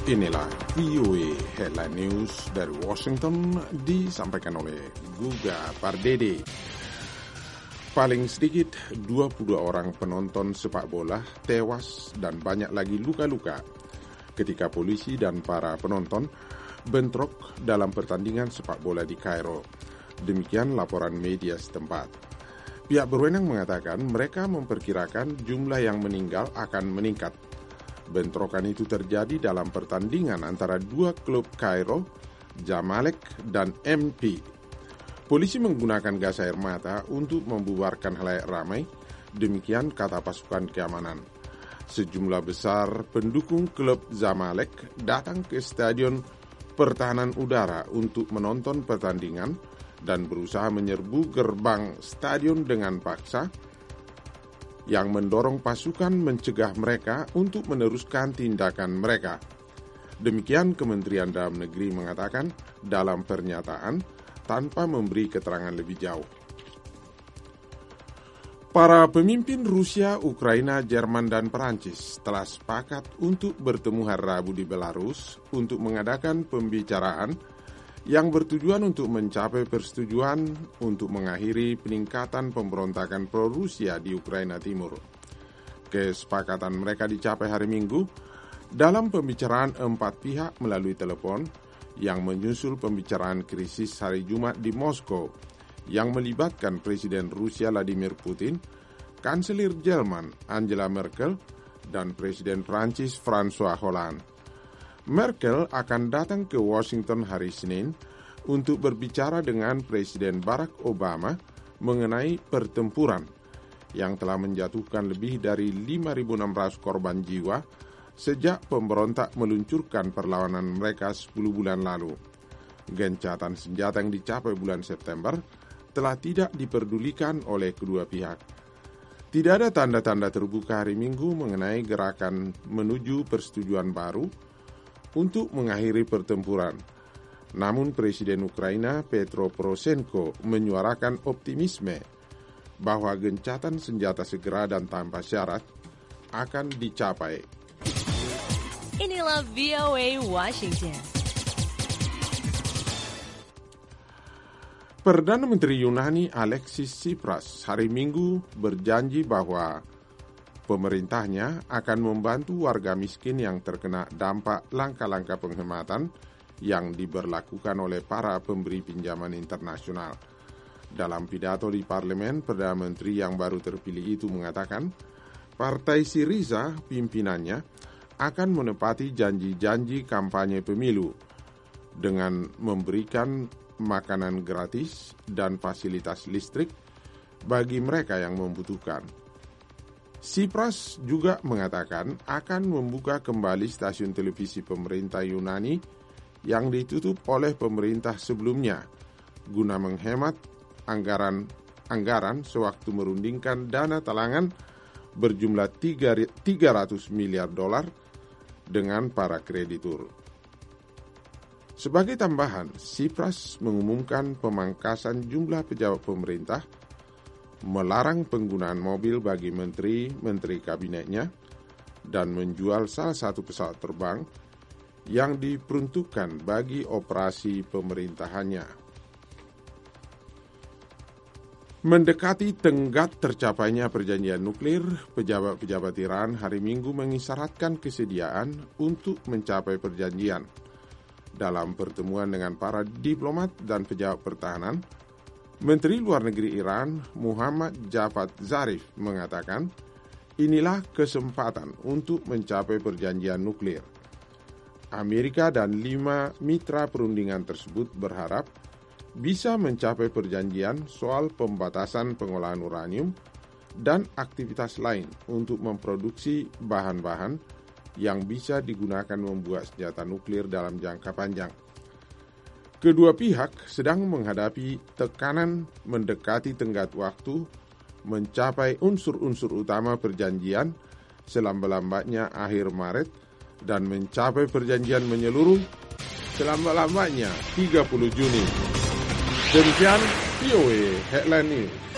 Inilah VOA Headline News dari Washington disampaikan oleh Guga Pardede. Paling sedikit 22 orang penonton sepak bola tewas dan banyak lagi luka-luka ketika polisi dan para penonton bentrok dalam pertandingan sepak bola di Kairo. Demikian laporan media setempat. Pihak berwenang mengatakan mereka memperkirakan jumlah yang meninggal akan meningkat. Bentrokan itu terjadi dalam pertandingan antara dua klub Kairo, Zamalek dan MP. Polisi menggunakan gas air mata untuk membubarkan khalayak ramai, demikian kata pasukan keamanan. Sejumlah besar pendukung klub Zamalek datang ke Stadion Pertahanan Udara untuk menonton pertandingan dan berusaha menyerbu gerbang stadion dengan paksa, yang mendorong pasukan mencegah mereka untuk meneruskan tindakan mereka. Demikian Kementerian Dalam Negeri mengatakan dalam pernyataan tanpa memberi keterangan lebih jauh. Para pemimpin Rusia, Ukraina, Jerman, dan Perancis telah sepakat untuk bertemu hari Rabu di Belarus untuk mengadakan pembicaraan yang bertujuan untuk mencapai persetujuan untuk mengakhiri peningkatan pemberontakan pro-Rusia di Ukraina Timur. Kesepakatan mereka dicapai hari Minggu dalam pembicaraan 4 pihak melalui telepon yang menyusul pembicaraan krisis hari Jumat di Moskow yang melibatkan Presiden Rusia Vladimir Putin, Kanselir Jerman Angela Merkel, dan Presiden Prancis François Hollande. Merkel akan datang ke Washington hari Senin untuk berbicara dengan Presiden Barack Obama mengenai pertempuran yang telah menjatuhkan lebih dari 5.600 korban jiwa sejak pemberontak meluncurkan perlawanan mereka 10 bulan lalu. Gencatan senjata yang dicapai bulan September telah tidak diperdulikan oleh kedua pihak. Tidak ada tanda-tanda terbuka hari Minggu mengenai gerakan menuju persetujuan baru untuk mengakhiri pertempuran. Namun Presiden Ukraina Petro Poroshenko menyuarakan optimisme bahwa gencatan senjata segera dan tanpa syarat akan dicapai. Inilah VOA Washington. Perdana Menteri Yunani Alexis Tsipras hari Minggu berjanji bahwa pemerintahnya akan membantu warga miskin yang terkena dampak langkah-langkah penghematan yang diberlakukan oleh para pemberi pinjaman internasional. Dalam pidato di parlemen, Perdana Menteri yang baru terpilih itu mengatakan, Partai Syriza pimpinannya akan menepati janji-janji kampanye pemilu dengan memberikan makanan gratis dan fasilitas listrik bagi mereka yang membutuhkan. Tsipras juga mengatakan akan membuka kembali stasiun televisi pemerintah Yunani yang ditutup oleh pemerintah sebelumnya guna menghemat anggaran sewaktu merundingkan dana talangan berjumlah $300 miliar dengan para kreditur. Sebagai tambahan, Tsipras mengumumkan pemangkasan jumlah pejabat pemerintah, melarang penggunaan mobil bagi menteri-menteri kabinetnya, dan menjual salah satu pesawat terbang yang diperuntukkan bagi operasi pemerintahannya. Mendekati tenggat tercapainya perjanjian nuklir, pejabat-pejabat Iran hari Minggu mengisyaratkan kesediaan untuk mencapai perjanjian. Dalam pertemuan dengan para diplomat dan pejabat pertahanan, Menteri Luar Negeri Iran Muhammad Javad Zarif mengatakan, inilah kesempatan untuk mencapai perjanjian nuklir. Amerika dan 5 mitra perundingan tersebut berharap bisa mencapai perjanjian soal pembatasan pengolahan uranium dan aktivitas lain untuk memproduksi bahan-bahan yang bisa digunakan membuat senjata nuklir dalam jangka panjang. Kedua pihak sedang menghadapi tekanan mendekati tenggat waktu mencapai unsur-unsur utama perjanjian selambat-lambatnya akhir Maret dan mencapai perjanjian menyeluruh selambat-lambatnya 30 Juni. Demikian VOA Headline News.